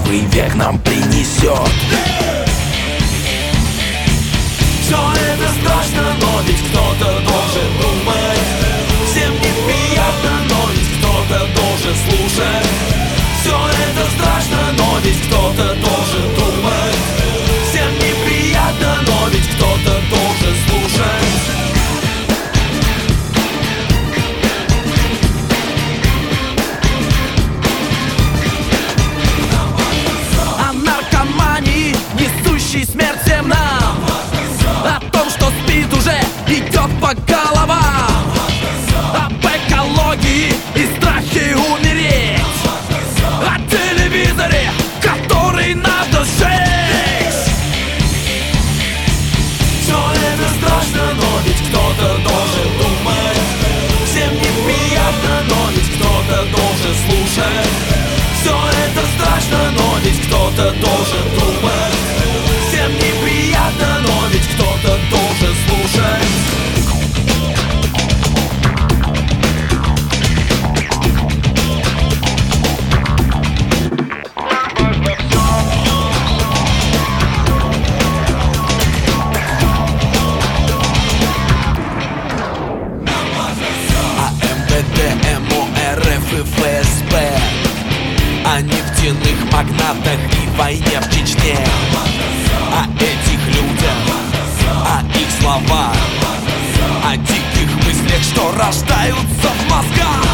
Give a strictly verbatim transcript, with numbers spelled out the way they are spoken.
новый век нам принесет. Все это страшно, но ведь кто-то должен думать. Всем неприятно, но ведь кто-то должен слушать. Все это страшно, но ведь кто-то должен думать. Всем неприятно, но ведь кто-то должен слушать. О наркомании, несущей смерть всем нам, о том, что спид уже идет по головам, об экологии и страхе умереть, о телевизоре, который надо сжечь. Все это страшно, но ведь кто-то должен думать. Всем неприятно, но ведь кто-то должен слушать. Все это страшно, но ведь кто-то должен думать. Всем неприятно, но ведь кто-то должен слушать. А эм вэ дэ, эм о эр эф и эф эс бэ о нефтяных магнатах и войне в Чечне, о этих людях, о их словах, о диких мыслях, что рождаются в мозгах.